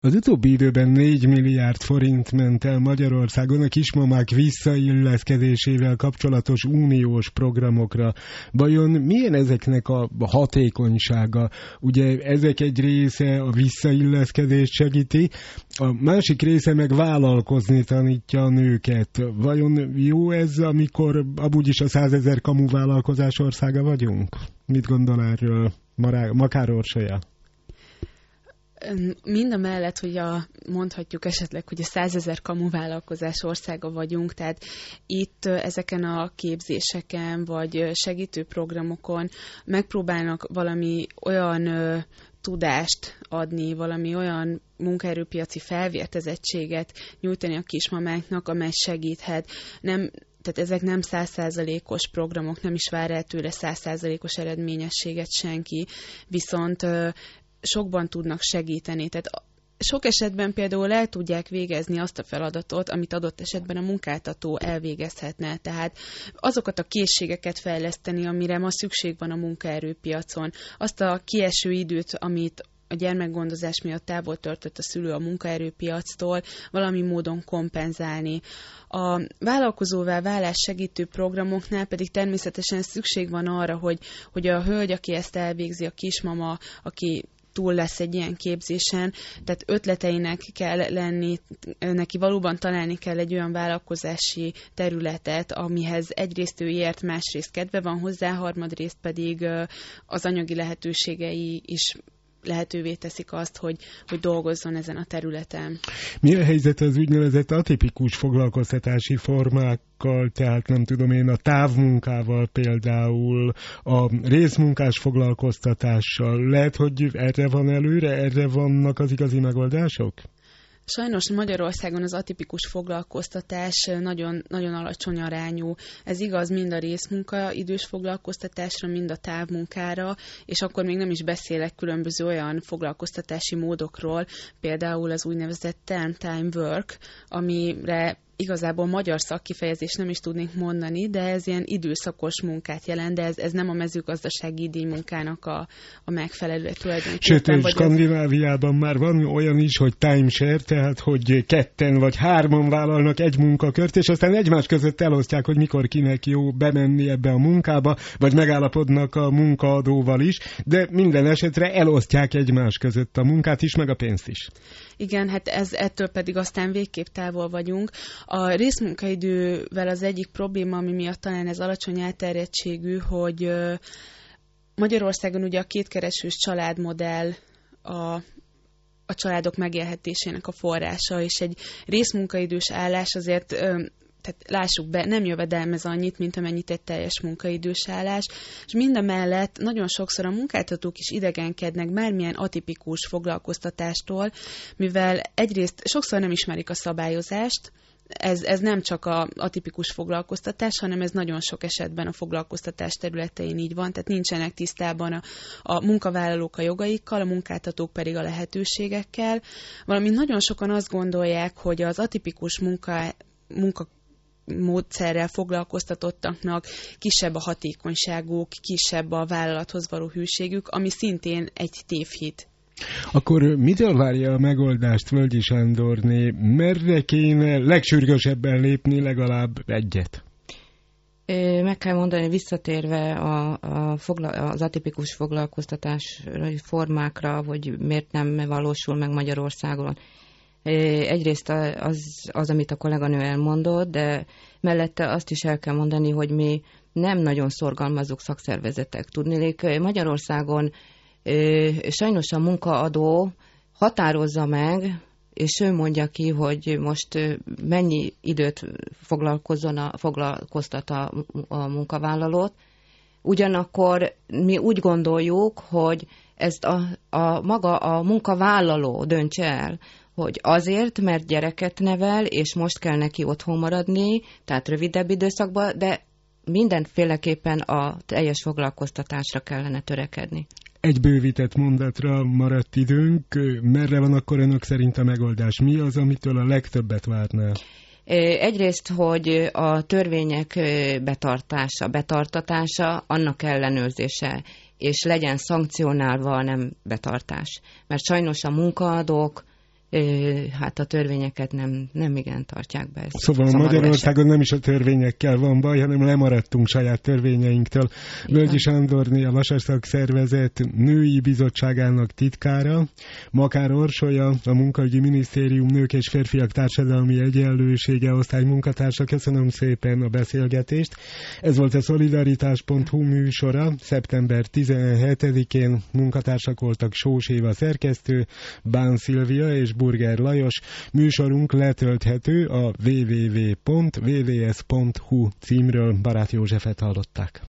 Az utóbbi időben 4 milliárd forint ment el Magyarországon a kismamák visszailleszkedésével kapcsolatos uniós programokra. Vajon milyen ezeknek a hatékonysága? Ugye ezek egy része a visszailleszkedést segíti, a másik része meg vállalkozni tanítja a nőket. Vajon jó ez, amikor amúgy is a 100 000 kamuvállalkozás országa vagyunk? Mit gondol erről Makár Orsolya? Mind a mellett, hogy mondhatjuk esetleg, hogy a 100 000 kamuvállalkozás országa vagyunk, tehát itt ezeken a képzéseken vagy segítő programokon megpróbálnak valami olyan tudást adni, valami olyan munkaerőpiaci felvértezettséget nyújtani a kismamáknak, amely segíthet. Tehát ezek nem 100%-os programok, nem is vár el tőle 100%-os eredményességet senki, viszont sokban tudnak segíteni. Tehát sok esetben például el tudják végezni azt a feladatot, amit adott esetben a munkáltató elvégezhetne. Tehát azokat a készségeket fejleszteni, amire ma szükség van a munkaerőpiacon. Azt a kieső időt, amit a gyermekgondozás miatt távol tartott a szülő a munkaerőpiactól, valami módon kompenzálni. A vállalkozóvá válás segítő programoknál pedig természetesen szükség van arra, hogy a hölgy, aki ezt elvégzi, a kismama, aki túl lesz egy ilyen képzésen, tehát ötleteinek kell lenni, neki valóban találni kell egy olyan vállalkozási területet, amihez egyrészt ő ért, másrészt kedve van hozzá, harmadrészt pedig az anyagi lehetőségei is lehetővé teszik azt, hogy dolgozzon ezen a területen. Mi a helyzet az úgynevezett atipikus foglalkoztatási formákkal, tehát nem tudom én, a távmunkával például, a részmunkás foglalkoztatással? Lehet, hogy erre van előre, erre vannak az igazi megoldások? Sajnos Magyarországon az atipikus foglalkoztatás nagyon, nagyon alacsony arányú. Ez igaz mind a részmunkaidős foglalkoztatásra, mind a távmunkára, és akkor még nem is beszélek különböző olyan foglalkoztatási módokról, például az úgynevezett term-time work, amire igazából magyar szakkifejezést nem is tudnék mondani, de ez ilyen időszakos munkát jelent, de ez nem a mezőgazdasági díjmunkának a megfelelő tulajdonképpen. Sőt, Skandináviában már van olyan is, hogy timeshare, tehát hogy 2 vagy 3 vállalnak egy munkakört, és aztán egymás között elosztják, hogy mikor kinek jó bemenni ebbe a munkába, vagy megállapodnak a munkaadóval is, de minden esetre elosztják egymás között a munkát is, meg a pénzt is. Igen, hát ettől pedig aztán végképp távol vagyunk. A részmunkaidővel az egyik probléma, ami miatt talán ez alacsony elterjedtségű, hogy Magyarországon ugye a kétkeresős családmodell a családok megélhetésének a forrása, és egy részmunkaidős állás azért, tehát lássuk be, nem jövedelmez annyit, mint amennyit egy teljes munkaidős állás, és mindemellett nagyon sokszor a munkáltatók is idegenkednek bármilyen atipikus foglalkoztatástól, mivel egyrészt sokszor nem ismerik a szabályozást, ez nem csak a atipikus foglalkoztatás, hanem ez nagyon sok esetben a foglalkoztatás területein így van, tehát nincsenek tisztában a munkavállalók a jogaikkal, a munkáltatók pedig a lehetőségekkel, valamint nagyon sokan azt gondolják, hogy az atipikus munka módszerrel foglalkoztatottaknak kisebb a hatékonyságuk, kisebb a vállalathoz való hűségük, ami szintén egy tévhit. Akkor mitől várja a megoldást Völgyi Sándorné? Merre kéne legsürgősebben lépni legalább egyet? Meg kell mondani, visszatérve az atipikus foglalkoztatás formákra, hogy miért nem valósul meg Magyarországon. Egyrészt az, amit a kolléganő elmondott, de mellette azt is el kell mondani, hogy mi nem nagyon szorgalmazzuk szakszervezetek. Tudniillik, Magyarországon sajnos a munkaadó határozza meg, és ő mondja ki, hogy most mennyi időt foglalkoztat a munkavállalót. Ugyanakkor mi úgy gondoljuk, hogy ezt maga a munkavállaló döntse el, hogy azért, mert gyereket nevel, és most kell neki otthon maradni, tehát rövidebb időszakban, de mindenféleképpen a teljes foglalkoztatásra kellene törekedni. Egy bővített mondatra maradt időnk. Merre van akkor önök szerint a megoldás? Mi az, amitől a legtöbbet várná? Egyrészt, hogy a törvények betartatása, annak ellenőrzése, és legyen szankcionálva a nem betartás. Mert sajnos a munkaadók hát a törvényeket nem igen tartják be. Szóval Magyarországon nem is a törvényekkel van baj, hanem lemaradtunk saját törvényeinktől. Völgyi Sándorné, a Vasas Szakszervezet női bizottságának titkára, Makár Orsolya, a Munkaügyi Minisztérium Nők és Férfiak Társadalmi Egyenlősége osztály munkatársa. Köszönöm szépen a beszélgetést. Ez volt a Szolidaritás.hu műsora. Szeptember 17-én munkatársak voltak Sós Éva szerkesztő, Bán Szilvia és Burger Lajos. Műsorunk letölthető a www.vvs.hu címről. Barát Józsefet hallották.